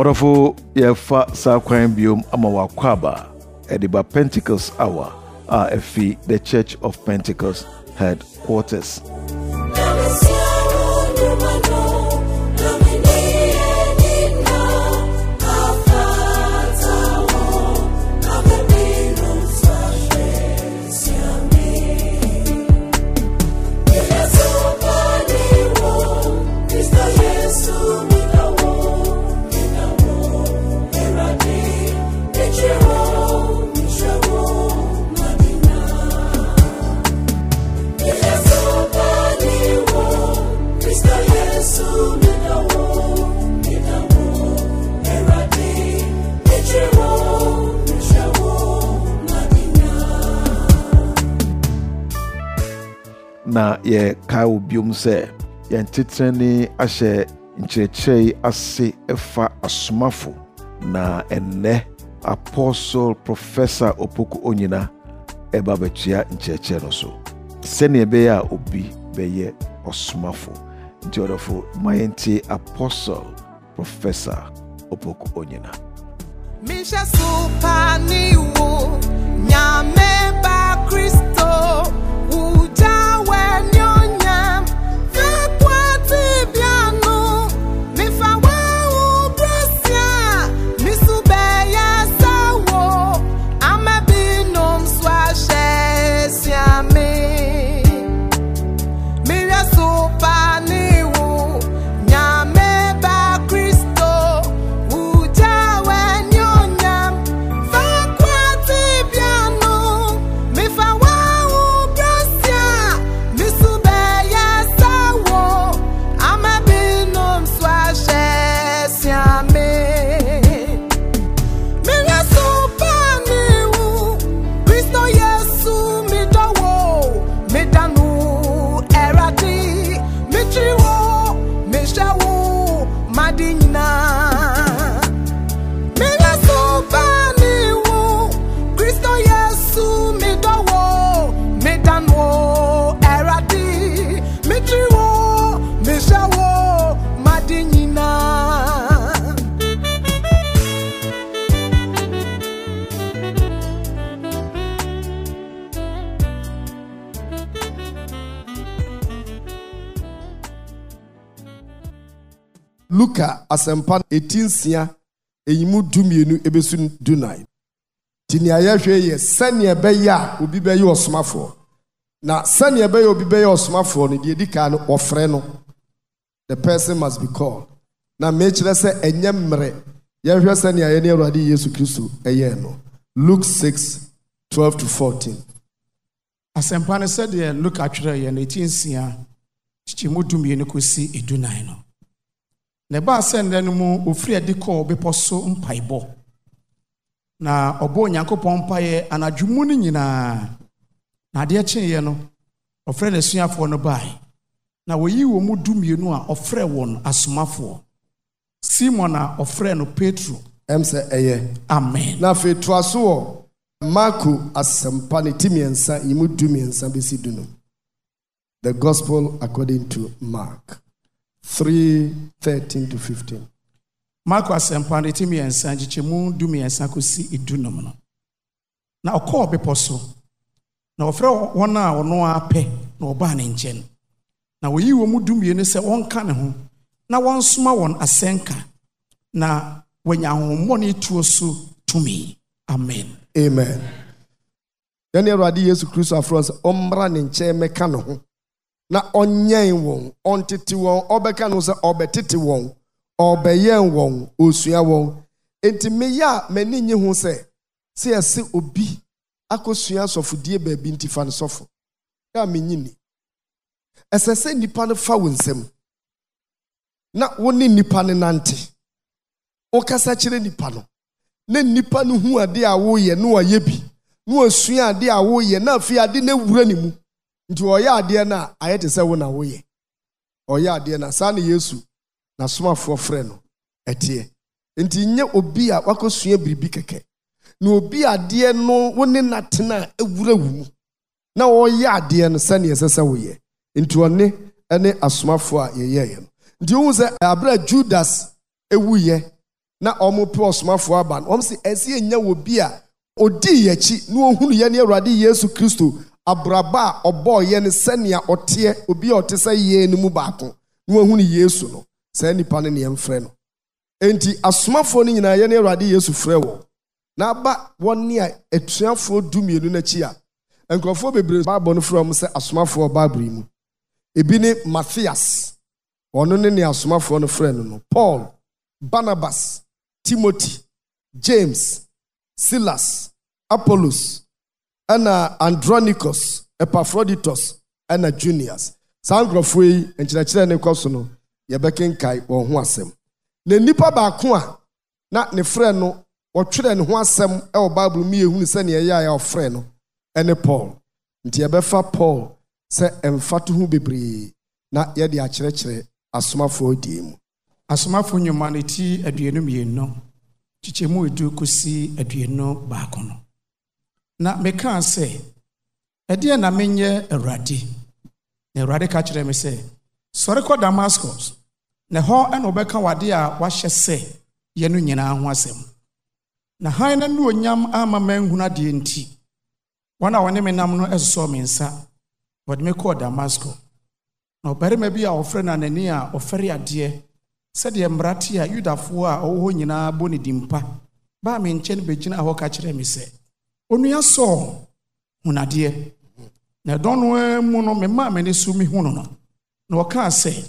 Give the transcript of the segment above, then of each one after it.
Orofo yefa sa kwan biom ama wakwaba ediba Pentecost hour efi the Church of Pentecost headquarters. Na ye ka obiom se ye ntetreni ahye nkyerɛkyerɛ ase efa asomafo na enne Apostle Professor Opoku Onyina eba betua nkyerɛkyerɛ no so sene be ya obi beye osomafo nti odofo mayenti Apostle Professor Opoku Onyina. Misha supani wo nyame ba Kristo Luka asempa 18 eyimu dumienu ebesu dunai. Tini ayahwe ye sane ebeya obi beye osomafo. Na sane ebeya obi beye osomafo no de edika no ofre no. The person must be called. Na mechire se enyemre yahwe sane ayene Awurade Yesu Kristo eye no. Luke 6:12-14. Asempa ne said ye look atwere ye 18 chichimu dumienu kosi edunai no. Ne ba sende no mu ofri ade ko beposo mpaibo na obo Nyankopon mpaye anadwumu no nyina na de kyeye no ofre na suafo no bai na woyi wo mu dumienu a ofre won asomafo Simon a ofre no Petro emse eye amen na fe toaso Marko asempa ne timiensa yimu dumiensa besi dunu. The Gospel according to Mark 3:13-15. Marko asempa ne timiensa gichemu dumiensa kosi edunum no. Na okọ beposo. Na ofre won a ono ape na oba ne nchen. Na woyi wo mu dumienu se wonka ne ho. Na wonsoma won asenka. Na wanya homo ne tuo so tumi. Amen. Amen. Yani Awurade Yesu Kristo afro omra ne nche meka no ho. Na onyen won ontete won obeka no se obetete won obeyen won osua won enti meya mani nyi ho se ese obi akosua sofodie ba bi ntifa ne sofo ya menyini esese nipa ne fa wonsem na woni nipa ne nante o kasa kire nipa no na nipa no hu ade a wo ye no aye bi no osua ade a wo ye na afi ade na wura ni mu nti oya ade na ayete se wo na wo ye oya ade na sa na Yesu na somafo frɛ no etie nti nye obi a wakosua biribi keke na obi ade no wo ne natena ewura wu na oya ade no sa na yesese wo ye nti one ene asomafo a ye ye no nti wo se abra Judas ewu ye na ɔmo pe ɔsomafo aba no ɔmo sɛ ɛsɛ nya wɔ bi a odi yɛkyi na ohunu yɛ ne Awurade Yesu Kristo abraba a ɔbɔ yɛ ne sɛnea ɔteɛ obi a ɔte sɛ yɛ ne mu baako na ohunu Yesu no sɛ nipa ne yɛmfrɛ no enti asomafo no nyinaa yɛ ne Awurade Yesu frɛ wɔ na aba wɔne a atuafoɔ 12 n'akyi a nkurɔfoɔ bebree Bible no frɛ wɔn sɛ asomafoɔ Bible mu ebi ne Matthias ɔno ne asomafoɔ no frɛ no Paul, Barnabas, Timothy, James, Silas, Apollos, ɛna Andronicus, Epaphroditus, ɛna Junius. Saa nkurɔfoɔ yi nkyerɛkyerɛ ne kɔ so no yɛbɛkenkae wɔn ho asɛm. Na nipa baako a na ne frɛ no wɔtwerɛ ne ho asɛm ɛwɔ Bible mu yɛhunu sɛ ne ɛyɛ a ɔfrɛ no ɛne Paul. Nti yɛbɛfa Paul sɛ ɛmfa to ho bebree na yɛde akyerɛkyerɛ asomafoɔ die mu. Asomafoɔ nnwuma no ti 22 kyekyɛmu 2 kɔsi 21 no. Na mekaa sɛ ɛdeɛ na menyɛ Awurade. Na Awurade ka kyerɛ me sɛ sɔre kɔ Damascus na hɔ ɛna ɔbɛka wade a wahyɛ sɛ yɛ no nyinaa ho asɛm. Na han na no onyam ama manhunu adeɛ nti wɔn a wɔne me nam no ɛsosɔ me nsa wɔde me kɔɔ Damascus. Na ɔbarima bi a ɔfrɛ no Anani a ɔfɛre adeɛ sɛdeɛ mmerate a Yudafoɔ a ɔwɔ hɔ nyinaa bɔ ne dimpa baa me nkyɛn bɛgyina hɔ ka kyerɛ me sɛ onua Saul hunadeɛ. Na ɛdɔn no mu no memaa m'ani so mehunu no. Na ɔkaa sɛ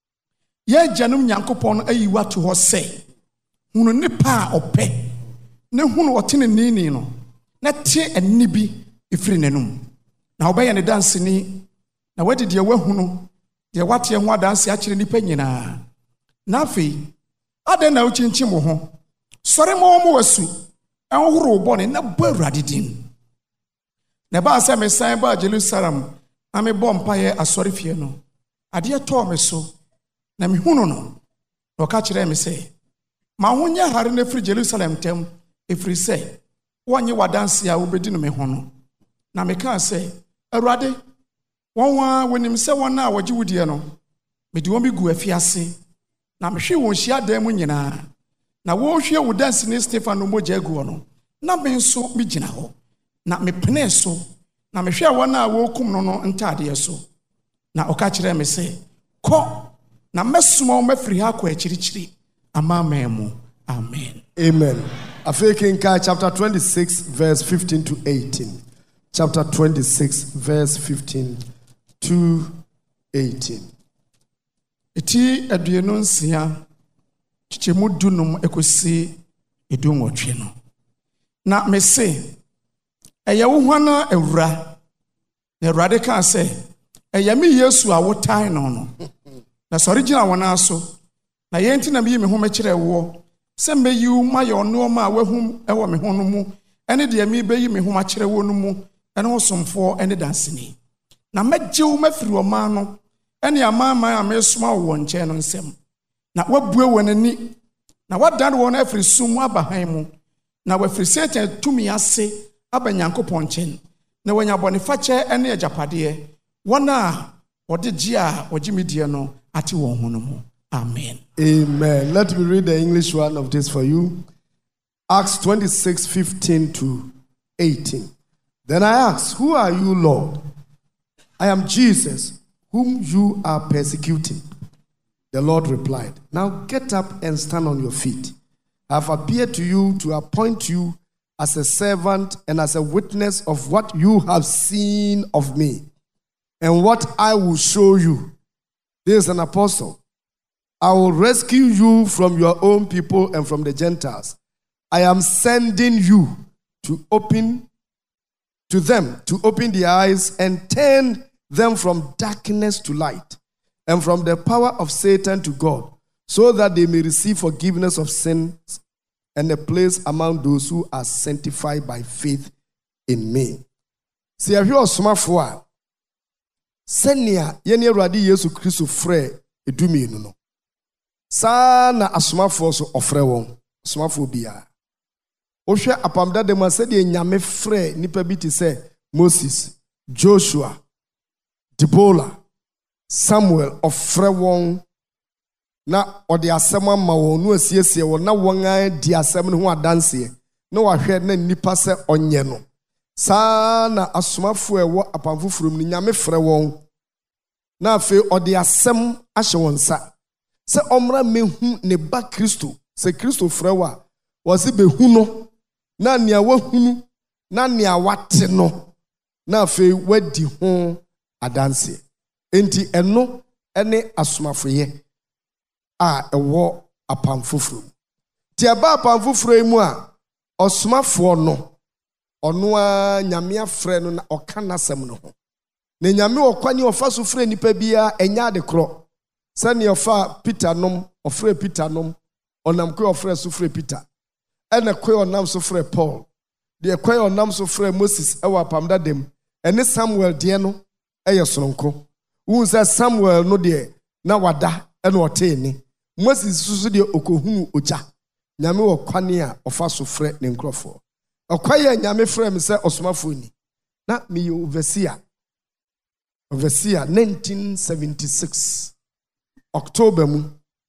yɛ agyanom Nyankopɔn no ayi wato hɔ sɛ hunu nipa a ɔpɛ ne hunu ɔtene nini no na te ani bi ɛfiri n'anum. Na ɔbɛyɛ ne danseni na wadi deɛ wahunu deɛ wateɛ ho adanse akyerɛ nipa nyinaa. Na afei adɛn na wokyinkyim wo ho sɔre ma wɔn wasu ɛnhoro bɔne na bɔ Awurade din. Na ba sɛ mesan ba Jerusalem na mebɔ mpaeɛ asɔre fie no adeɛ tɔɔ me so na mehunu no. Na ɔka kyerɛ me sɛ ma ho nyɛ hare no firi Jerusalem ntam ɛfiri sɛ wɔnyɛ wadanse a wobɛdi no me ho no. Na mekaa sɛ Awurade wɔn a wɔnim sɛ wɔn a wɔgye wo die no mede wɔn bi gu afiase na mehwɛ wɔn hyiadan mu nyinaa na wɔhwɛ wo danseni Stefano mogya agu no na me nso megyina hɔ na mepene so na mehwɛ wɔn a wɔkum no no ntadeɛ so. Na ɔka kyerɛ me sɛ kɔ na mɛsoma wɔn mafiri ha kɔ akyirikyiri amaaman mu. Amen. Amen. Afei kenka chapter 26 verse 15 to 18. Chapter 26 verse 15 to 18. Eti 26 kyekyɛmu 5 ekosi 28 no. Na me se ɛyɛ wo hwana Awura. Na Awurade ka sɛ ɛyɛ me Yesu a wotae no no. Na sɔre gyina wɔn aso. Na yɛnti na meyi me ho mekyerɛ wo sɛ meyi wo ma yɛ ɔnoɔma a wahum ɛwɔ me ho no mu ɛne deɛ mebeyi me ho makyerɛ wo no mu ɛne ho somfoɔ ɛne danseni. Na mɛgye wo mafiri ɔman no ɛne amanaman a mesoma wo wɔn nkyɛn no nsɛm. Na wabue wɔn ani na wadane wɔn afiri sum mu aba han mu na wafiri Satan tumi ase aba Nyankopɔn nkyɛn na wɔnya bɔnefakyɛ ɛne agyapadeɛ wɔn a wɔde gye a wɔgye me die no ate wɔn ho no mu. Amen. Amen. Let me read the English one of this for you. Acts 26, 15 to 18. Then I asked, who are you, Lord? I am Jesus, whom you are persecuting. The Lord replied, now get up and stand on your feet. I have appeared to you to appoint you as a servant and as a witness of what you have seen of me and what I will show you. This is an apostle. I will rescue you from your own people and from the Gentiles. I am sending you to open their eyes and turn them from darkness to light and from the power of Satan to God, so that they may receive forgiveness of sins and a place among those who are sanctified by faith in me. See, if you are smart, senia yeni Awurade Yesu Kristo frɛ edumi no. Saa na asomafoɔ so ɔfrɛ wɔn asomafoɔ bia. Ohwɛ apamda dem sɛdeɛ Nyame frɛ nipa bi te sɛ Moses, Joshua, Deborah, Samuel ɔfrɛ wɔn na ɔde asɛm ama wɔn no asiesie wɔn na wɔn a di asɛm no ho adanseɛ na wahwɛ na nipa sɛ ɔnyɛ no saa na asomafoɔ ɛwɔ apam foforɔ mu nyame frɛ wɔn na afei ɔde asɛm ahyɛ wɔn nsa sɛ ɔmmra mehu ne ba Kristo sɛ Kristo frɛ wo a wɔse behu no na nea wahunu na nea wate no na afei wadi ho adanseɛ enti ɛno ɛne asomafoyɛ a ɛwɔ apam foforɔ mu ti ɛba apam foforɔ yi mu a ɔsomafoɔ no ɔno a nyame afrɛ no na ɔka n'asɛm no ho na nyame ɔkwani ɔfa so frɛ nipa biara ɛnya ade korɔ sɛnea ɔfa Peter nom ɔfrɛ Peter nom ɔnam kɔ ɔfrɛ so frɛ Peter ɛna kɔ ɔnam so frɛ Paul deɛ kɔ ɔnam so frɛ Moses ɛwɔ apam dadam ɛne Samuel deɛ no ɛyɛ soronko wo sɛ Samuel no deɛ na wada ɛna ɔtee ni Moses so deɛ okohunu ogya nyame wɔ kwane a ɔfa so frɛ ne nkurɔfoɔ ɔkwaye nyame frɛ me sɛ ɔsomafoɔ ni na meyɛ overseer 1976 October mu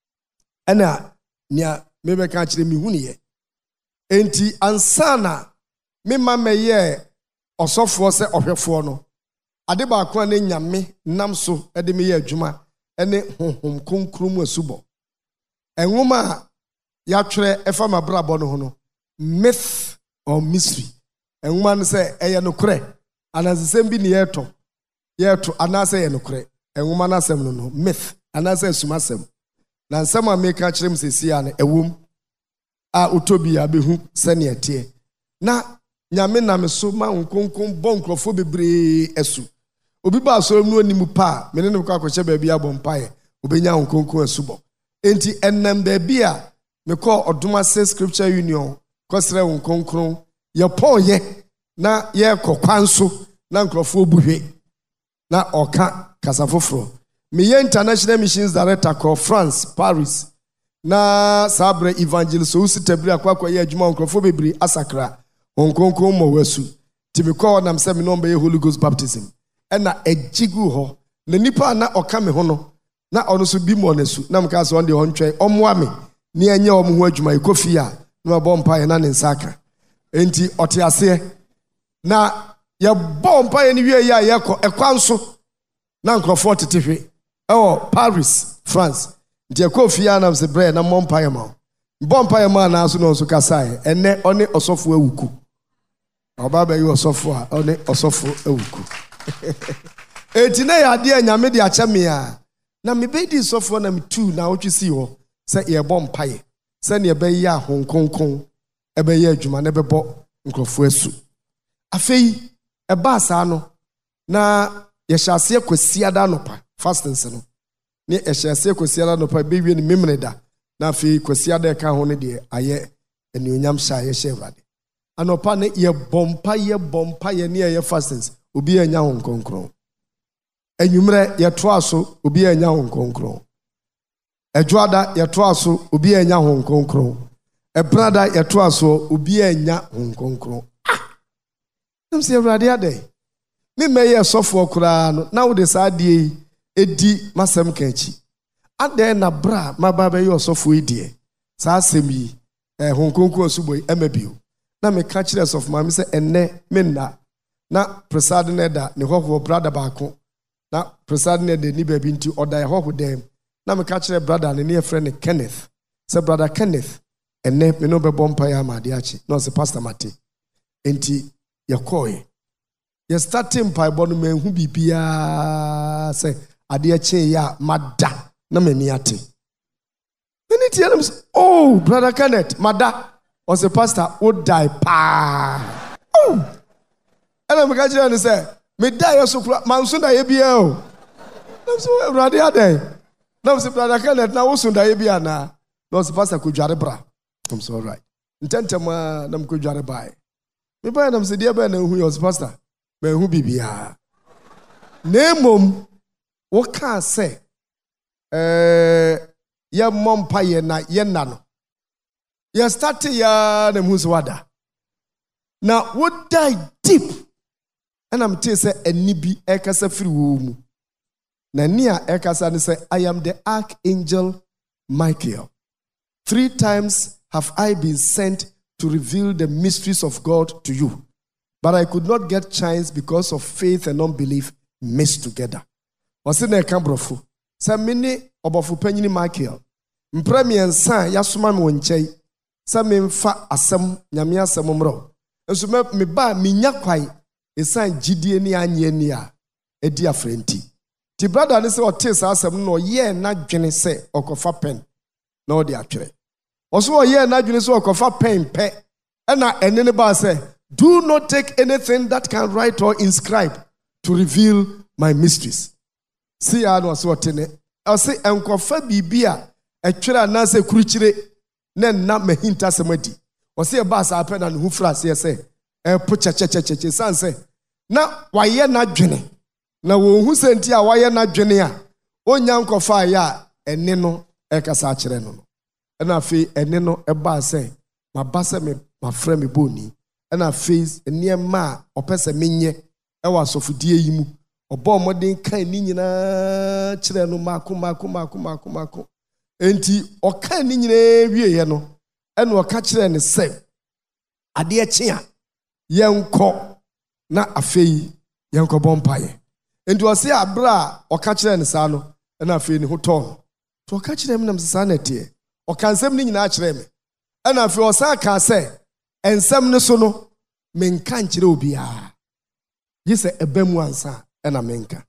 ɛna nea mebɛka kyerɛ me hu ne enti ansana me ma mɛyɛ ɔsɔfoɔ sɛ ɔhwɛfoɔ no ade baako a ne nyame nam so ɛde me yɛ adwuma ɛne honhom kronkron mu asubɔ ɛnwoma a yɛatwerɛ ɛfa mabrabɔ no ho no myth or mystery ɛnwoma no sɛ ɛyɛ nokorɛ anansesɛm bi ne yɛto anaasɛ yɛ nokorɛ ɛnwoma no asɛm no myth anaasɛ asumasɛm na nsɛm a meka kyerɛ m sɛsi a no ɛwom a wotɔ bi a bɛhu sɛnea ɛteɛ na nyame nam so ma nkonkon bɔ nkurɔfoɔ bebree asu obi ba asɔre mu anim pa a mene ne kɔ akɔhyɛ baabi abɔ mpaeɛ obɛnya nkonkon asubɔ enti ɛnam baabi a mekɔ ɔdom ase scripture union kɔsrɛ wo nkonkron yɛpɔɔyɛ na yɛkɔ kwan so na nkurɔfoɔ buhwe na ɔka kasa foforɔ meyɛ international missions director kɔ France Paris na saa berɛ evangelist owusi tabiri akɔakɔyɛ adwuma nkurɔfoɔ bebree asakra nkonkron ma wasu ti mekɔ nam sɛ me no ɔmbɛyɛ Holy Ghost baptism ɛna agyigu hɔ na nipa a na ɔka me ho no na ɔno so bi mɔ n'asu na meka sɛ ɔno deɛ ɔntwɛn ɔmmoa me ne ɛnyɛ ɔmo ho adwuma yɛkɔ fie a na mabɔ mpaeɛ na ne nsa aka enti ɔte aseɛ na yɛbɔ mpaeɛ no wie yɛ a yɛkɔ ɛkwan so na nkurɔfoɔ tete hwe ɛwɔ Paris France nti yɛkɔ fie a nam sɛ brɛ na mmɔ mpaeɛ ma wo mbɔ mpaeɛ ma anaa so na ɔnso kasaeɛ ɛnɛ ɔne ɔsɔfoɔ awuku ɔba bɛyɛ ɔsɔfoɔ a ɔne ɔsɔfoɔ awuku enti na yɛ adeɛ nyame de akyɛ me a na mebɛdi sɔfoɔ na metu na wotwe sii hɔ sɛ yɛbɔ mpaeɛ sɛnea ɛbɛyɛ a honkonkon ɛbɛyɛ adwuma na ɛbɛbɔ nkurɔfoɔ asu afei ɛbaa saa no na yɛhyɛ aseɛ kwasiada anɔpa fastings no ne yɛhyɛ aseɛ kwasiada anɔpa bɛwie ne memene da na afei kwasiada ɛka ho no deɛ ayɛ anuonyam hyɛ a yɛhyɛ Awurade anɔpa ne yɛbɔ mpaeɛ ne yɛyɛ fastings obi anya ho nkonkron anwummerɛ yɛtoa so obi anya ho nkonkron adwoada yɛtoa so obi anya ho nkonkron ɛbrada yɛtoa so obi anya ho nkonkron nam sɛ Awurade adɛn me mɛyɛ sɔfoɔ koraa no na wode saa adeɛ yi ɛdi masɛm ka akyi adɛn na bra maba bɛyɛ ɔsɔfoɔ yi deɛ saa asɛm yi ho nkonkron asubɔ yi ɛma bio na meka kyerɛ sɔfo maame sɛ ɛnnɛ menna na presade no ɛda ne hɔhoɔ brada baako na presade no ɛda ni baabi nti ɔda ɛhɔho dɛm na meka kyerɛ brada ne yɛfrɛ ne Kenneth sɛ brada Kenneth ɛnnɛ me ne wobɛbɔ mpaeɛ ama adeɛ akyi na ɔsɛ pastor mate enti yɛkɔɔɛ yɛstarte mpaebɔ no manhu biribiaa sɛ adeɛ kyee yɛ a mada na m'ani ate mene tiɛ nam sɛ oh brother Kenneth mada ɔsɛ pastor wodae paa ɛna meka kyerɛ ne sɛ medaeɛ so kora manso daeɛ biaa o nam sɛ Awurade adɛn nam sɛ brother Kenneth na woso daeɛ bi anaa na ɔsɛ pastor kɔdware bra nam sɛ alright ntɛntɛm a nam kɔdware baeɛ mebaeɛ nam sɛ deɛ bɛɛ na ɛhu yɛ ɔsɛ pastor manhu biribiaa na mmom wokaa sɛ yɛmmɔ mpaeɛ na yɛnna no yɛstarte yɛa na mhu sɛ wada na wodae deep ɛna metee sɛ ani bi ɛkasa firi wɔ mu na ni a ɛkasa ne sɛ I am the archangel Michael. 3 times have I been sent to reveal the mysteries of God to you, but I could not get chance because of faith and unbelief mixed together. What's in a cambrofo? Samini obofu penny Michael. Mpremian san yasuma monche. Samim fa asem nyamia samumro. And so me ba minyakwai esan jidie ni anye ni a edi afrenti. Ti brother ni se o te sa asem no ye na dwene se okofa pen na o de atwere. Oso o ye na dwene se okofa pen pe na ene ne ba se do not take anything that can write or inscribe to reveal my mysteries. See I no so tene. I say enkofa bibia etwere na se kuruchire na mahinta semadi. O say ba sa pen na hu fra se po chechecheche sanse na waye na dwene na wo hu senti a waye na dwene a onya nkofa ya ene no ekasa kire no na afi ene no eba se mabasa me mafra me boni na afi eniema opese menye ewa sofudie yi mu obo modin kan ni nyina kire no mako enti okan ni nyina wieye no ene oka kire ne se ade akye yenko na afei yenko bompaye enti o se abra o ka kire ne sa no na afei ne hoton to o ka kire me nam sa na tie o kan sem ni nyina kire me na afei o sa ka se ensem ne so no menka nkire obia yese ebamu ansa na menka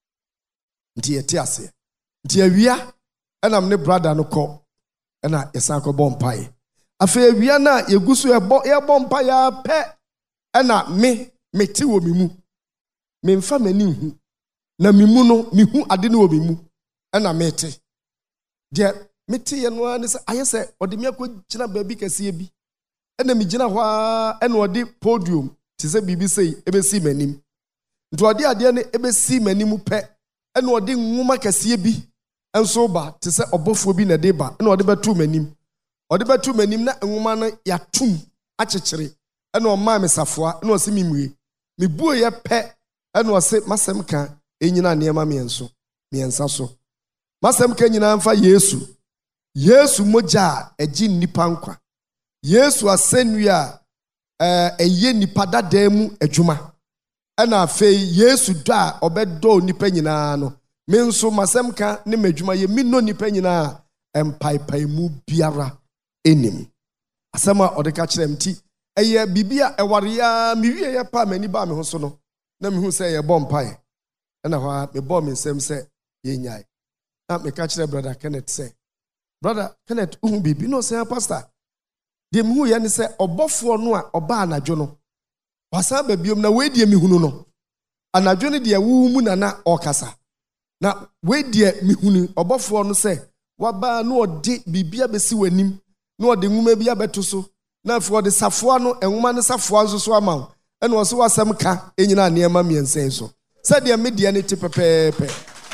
nti eti ase nti awia na me brother no ko na yesa ko bompaye afei awia na yegusu ye bompaye pe na meti wo mimu memfa mani hu na mimu no mihu ade no wo mimu na meti de meti ye no ani se ayese ode me akogina baabi kase bi na mi gina hwa na ode podium ti se bibi sei ebesi manim nto ode ade ne ebesi manim pe na ode nwuma kase bi enso ba ti se obofo bi na de ba na ode betu manim na nwuma no yatum akyekyere na o ma me safoa na o se mimue me buo ye pe na o se masem ka enyina niema miensa so masem ka nyina mfa Yesu moja egi nipa nkwa Yesu asenua eye nipa dadamu adwuma na afei Yesu da obedo nipa nyina no me nso masem ka ne madwuma ye mi no nipa nyina empaipai mu biara enim asema odeka kire mti eye bibia ewaria miwie ye pa mani ba me ho so no na me hu se ye bompae na ho me bo me nsem se ye nyai na me ka kire brother Kenneth se brother Kenneth uhu bibi no se pastor de me hu ye ne se obofo no a oba anadwo no wasa ba biom na we die me hunu no anadwo ne de wu mu na okasa na we die me hunu obofo no se waba no ode bibia besi wanim no ode nwuma bia beto so na for the safoa no enwuma ne safoa nso so ama ene wo so wasem ka enyina niema miensen so said de media ne tepepepe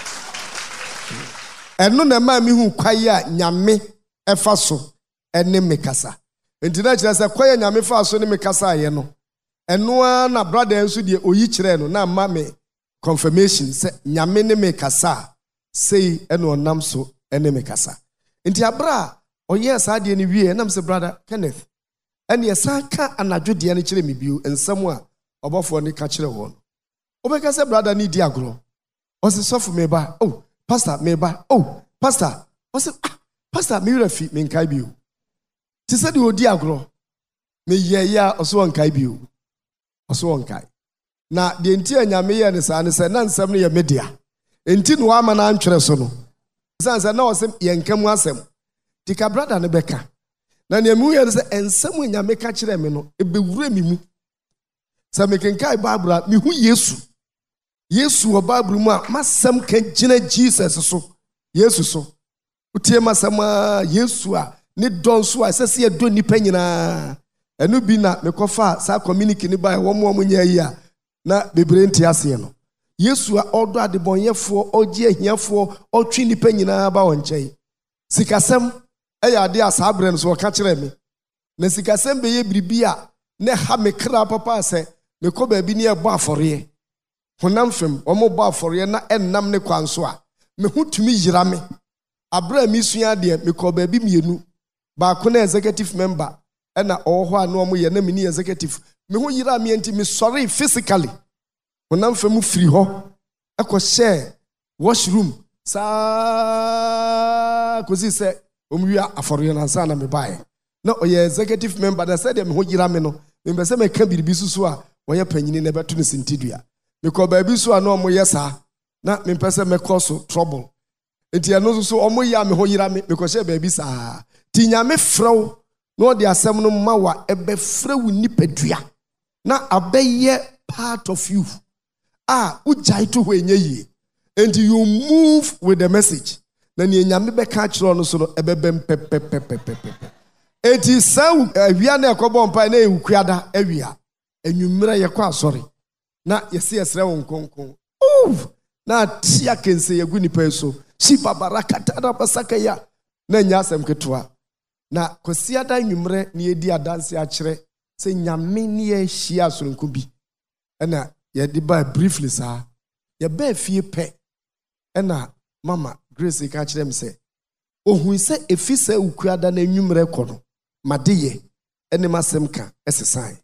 eno na ma mi hu kwaye a nyame efa so ene mekasa entina kire se kwaye nyame fa so ne mekasa ye no eno na brother enso de oyi kire no na ma me confirmation se nyame ne mekasa sei ene onam so ene mekasa enti abra oye sa de ne wie na mse brother Kenneth ene yesaka anadwo de ne kire me bio ensam a obofo ne ka kire won obeka se brother ni di agro o se sofu me ba oh pastor me ba oh pastor o se pastor me refi me nkai bio ti se de odi agro me ye ya o so nkai bio o so nkai na de enti anyame ye ne sa ne se na nsam ne ye media enti no ama na antwere so no sansa na o se ye nkam asem ti ka brother ne beka na ne mu ye se ensam anyame ka kire me no ebewura mi mu sa me kenkai Bible mi hu Yesu o Bible mu a masam kan gina Jesus so Yesu so utie masam Yesu a ne don so a sese ye do nipa nyina enu bi na me kofa sa community ni ba wo mo nya yi a na bebre nti ase no Yesu a odo adebonyefo ogie ahiafo otwi nipa nyina ba won nkyai sikasem eya ade asabre no so ka kire me na sikasem be ye biribia ne ha me kra papa se me ko ba bi ne ebo afore honam fem omo ba afore na ennam ne kwanso a me hutumi yira me abra mi sua de me ko ba bi mienu ba ko na executive member na oho a no mo ye na me ni executive me ho yira me enti me sorry physically onam fa mu free ho akọ share washroom sa ko si se omwia aforo na sa na me bae na oye executive member na said me ho yira me no me se me ka biribi susu a oye panyini na beto ne sintidua me ko ba bi so a no mo ye sa na me pese me cause trouble enti eno so omo ya me ho yira me ko share ba bi sa ti nyame frew no de asem no ma wa ebe frew nipadua na abeye part of you ujai to ho enye yi and you move with the message na ni nyame be ka kiro no so no ebebem pepepepepe enti saw awia na ekobo mpa na ewukuada awia enwumira ye kwa asori na yesi yesre won konkon na tia kense yegu nipa so shi babarakata da basaka ya na nya asem ketwa na kosiada nwumire na edi adanse a kire se nyame ne ye hia soronko bi na ye di ba briefly sa ye ba fie pe na mama Grace ka kire me se ohun se efise ukuada na nwumire kɔ no madeye ene masem ka esesan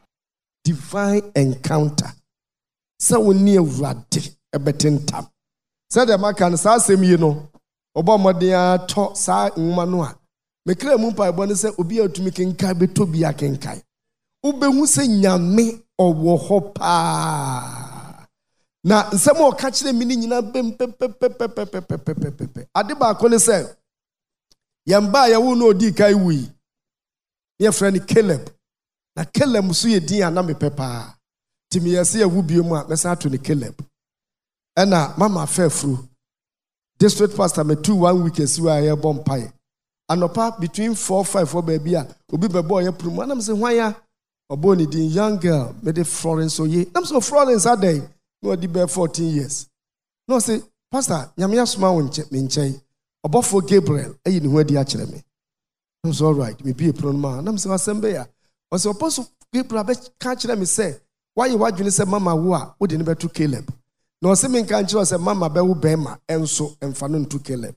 divine encounter sa woni awurade ebetentam sa de maka no sa asem yi no obo modin ato sa nwuma no a mekra mu pa ebo ne se obi atumi kenkai beto bi akenkai ubehu se nyame owo ho pa na nsem o ka kire mi ni nyina bem pepepepepepepepepe ade ba ko ne se yamba ya wo no odi kai wi ye friend Caleb na Caleb so ye din ana me pepa timi yesi awu biem a mesa to ne Caleb ena mama fefru district pastor me 1 week esiwa ye bompai anopa between 4-5 baby a obi bebo ye prumu na me se hwan ya obo ni din young girl me de Florence oye na me so Florence aday no di be 14 years no say pastor nyame asoma won me nchai obofo Gabriel ayi ni ho adi a kire me I'm so all right me be a pro man na me se asembe ya o se apostle Gabriel be ka kire me say why you wadwene say mama wo a wo de ne beto Caleb na o se me kan kire say mama be wo bema enso emfa no ntu Caleb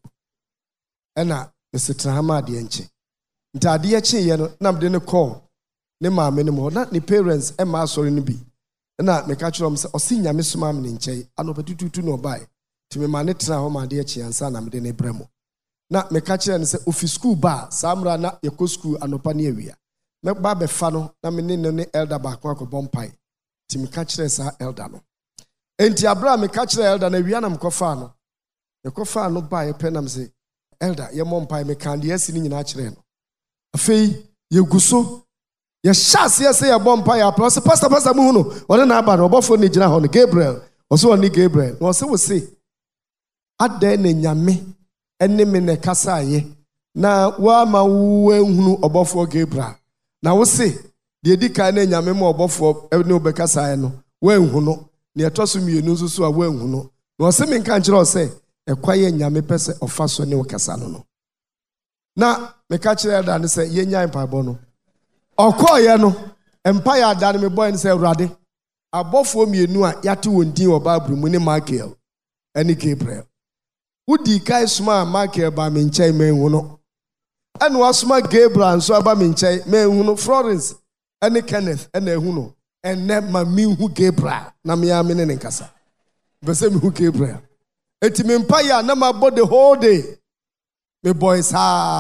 ena Mr. Trahama de enche nta de eche ye no na me de ne call ne maame ne mo na ne parents e ma sorry no bi na me ka kire am say o se nyame soma me nche anopetututu no bai ti me ma ne tra ho ma de eche ansa na me de ne bremo na me ka kire ne say office school ba samra na yeko school anopa ne awia me ba be fa no na me ne elder ba kwa ko bompai ti me ka kire sa elder no enti abra me ka kire elder na awia na me kofa no me kofa no ba ye pe na me say elder ye mompai me kan de asi ni nyina kire no afei ye guso ye shase ye say ye bompai ya plus pastor mu no one na aba no obofo ni gina ho no Gabriel oso oni Gabriel no se wo se ade na nyame ene me ne kasa ye na wa ma wo ehunu obofo Gabriel na wo se de di kan na nyame ma obofo ne obekasa ye no wa ehunu no ne etoso mienu nso so a wa ehunu no se me kan kire o se ekwaye nyame pese ofaso ne okasa no na me ka kire da ne se ye nya mpabo no okoye no empire ada ne me boy ne se urade abofo mienu a yate wondin obabru mu ne Michael ene Gabriel udi kai suma Michael ba me nchai me hu no ene wasuma Gabriel nso ba me nchai me hu no Florence ene Kenneth ene hu no ene ma mi hu Gabriel na me ya me ne nkasa bese me hu Gabriel eti me empire na ma body whole day me boys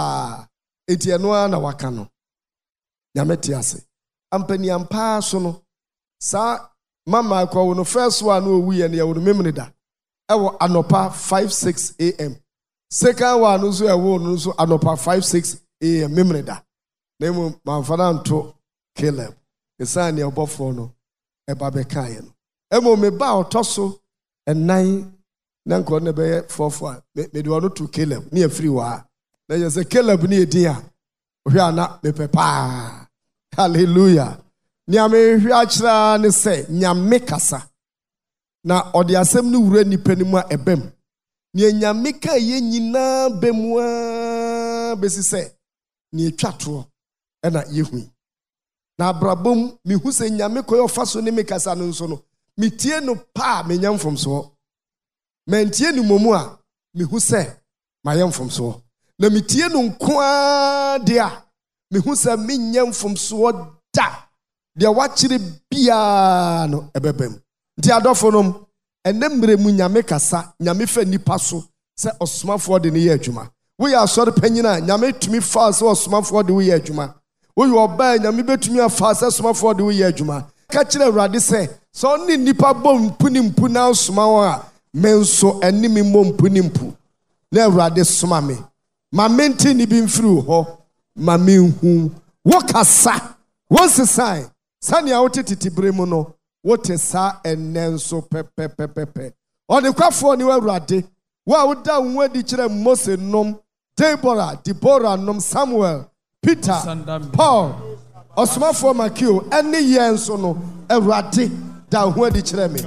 eti eno na waka no nyameti ase ampani ampa so no sa mama kwa no first one no wi ye wo memne da ewo anopa 5-6 am second one no so ewo no so anopa 5-6 am memne da na mu manfana nto Caleb esan ne obofo no eba be kan ye no emo me ba otoso enan na nko ne be 4 me de ono to Caleb ne afiri wa na ye se Caleb ne edin a ohwe ana me pepa hallelujah ni ame hwe akira ne se nyame kasa na ode asem ne wura nipa ni mu a ebem ni nyame ka ye nyina bemua besi se ni etwato na yehu na abrabom mi hu se nyame koyo faso ne me kasa no nso no mitie no pa me nyam from so mentie ni momu a mi hu se ma yɛ mfomsoɔ na metie no nkoa de a mehu sɛ menyɛ mfomsoɔ da deɛ wakyere biara no ɛbɛbam nti adɔfo nom ɛnɛ mmerɛ mu nyame kasa nyame fa nipa so sɛ ɔsomafoɔ de ne yɛ adwuma woyɛ asɔre panyin a nyame tumi fa sɛ ɔsomafoɔ de woyɛ adwuma woyɛ ɔbaa nyame bɛtumi afa sɛ ɔsomafoɔ de woyɛ adwuma ka kyerɛ Awurade sɛ ɔne nipa bɔ mpu ne mpu na ɔsoma wɔn a me nso ɛne me mmɔ mpu ne mpu na Awurade soma me ma mente ne bi mfiri hɔ ma menhu wɔkasa wɔnsesae sɛnea wote titibere mu no wote saa ɛnɛ nso pɛpɛpɛpɛ ɔde kwafoɔ ne Awurade wo a woda wo adi kyerɛ Mose nom Deborah nom Samuel Peter Paul ɔsomafoɔ Makio ɛne yɛn nso no Awurade da wo adi kyerɛ me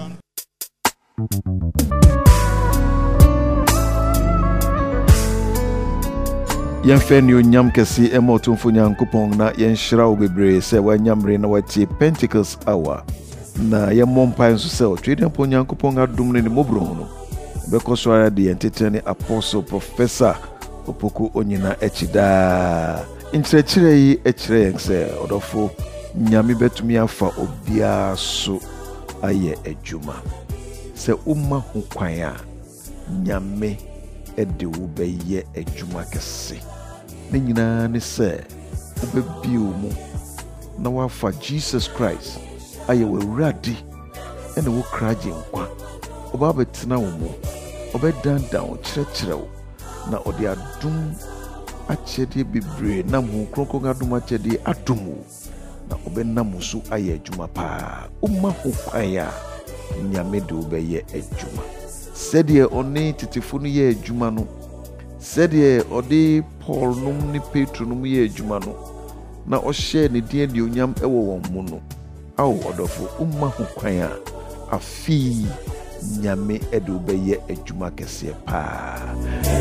yɛmfɛ ne onyam kɛse ɛma ɔtomfo Nyankopɔn na yɛnhyira wo bebree sɛ woanyamre na watie Pentecost Hour na yɛmmɔ mpae nso sɛ ɔtwɛdiampo Nyankopɔn adom ne ne mmɔborɔ mu no bɛkɔ so ara de yɛn tetɛ ne Apostle Professor Opoku Onyina akyi daa nkyerɛkyerɛ yi akyerɛ yɛn sɛ ɔdɔfo nyame bɛtumi afa obiara so ayɛ adwuma sɛ woma ho kwan a nyame ɛde wo bɛyɛ adwuma kɛse ne nyinaa ne sɛ wobɛbio mu na wafa Jesus Christ ayɛ w'Awurade ɛne wo kragye nkwa ɔba bɛtena wo mu ɔbɛdandan wo kyerɛkyerɛ wo na ɔde adom akyɛdeɛ bebree nam ho kronkron adom akyɛdeɛ adom wo na ɔbɛnam so ayɛ adwuma paa woma ho kwan a nyame de wo bɛyɛ adwuma sɛdeɛ ɔne titefo no yɛ adwuma no sɛdeɛ ɔde Paul nom ne Petro nom yɛ adwuma no na ɔhyɛ ne din de onyam ɛwɔ wɔn mu no awo ɔdɔfo woma ho kwan a afii nyame ɛde wo bɛyɛ adwuma kɛseɛ paa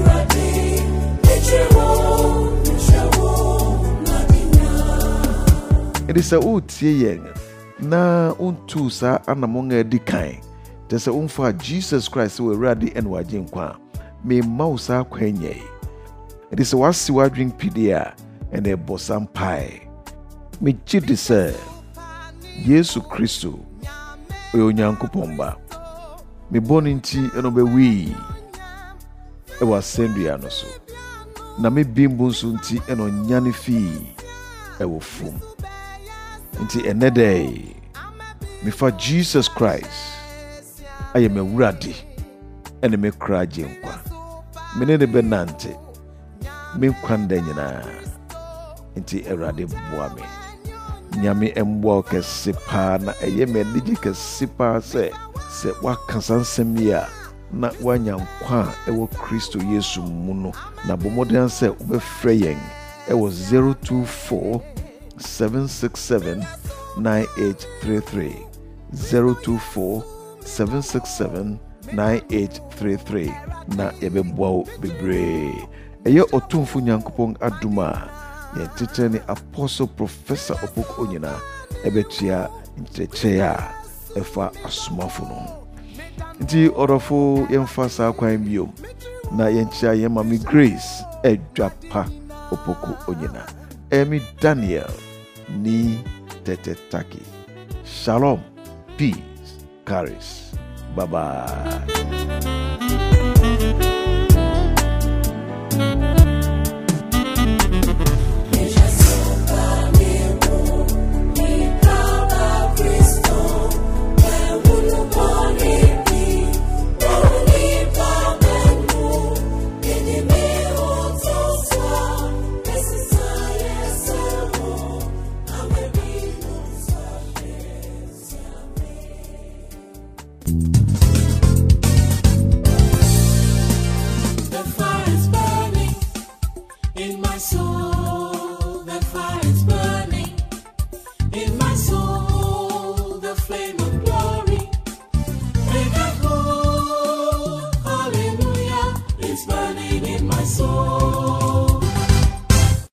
ɛde sɛ wotie yɛn na wontu saa anammɔn a adi kan te sɛ womfa Jesus Christ wɔ Awurade ɛne wagye nkwa a memma wo saa kwan nyɛ ɛde sɛ wase w'adwen pide a ɛne ɛbɔ sa mpae megye de sɛ Yesu Kristo ɔyɛ Onyankopɔn ba mebɔ ne nti ɛno bɛwii ɛwɔ asɛnnua no so na mebimbo nso nti ɛno nyane fii ɛwɔ fom nti ɛnɛ dɛ mefa Jesus Christ ayɛ m'Awurade ɛne me kragye nkwa mene ne bɛnante me nkwa nda nyinaa nti Awurade boa me nyame ɛmboa kɛse paa na ɛyɛ me anigye kɛse paa sɛ wakasa nsɛm yi a na wanya nkwa a ɛwɔ Kristo Yesu mu no na bɔmmɔden sɛ wobɛfrɛ yɛn ɛwɔ 024 767 9833 024 767 9833 na yɛbɛboa wo bebree ɛyɛ ɔtomfo Nyankopɔn adom a yɛtetɛ ne Apostle Professor Opoku Onyina ɛbɛtua nkyerɛkyerɛ a ɛfa asomafo no nti ɔdɔfo yɛmfa saa kwan biom na yɛnkyia yɛn Mami Grace Adwapa Opoku Onyina Emi Daniel ni Tetetaki Shalom, peace, charis. Bye-bye.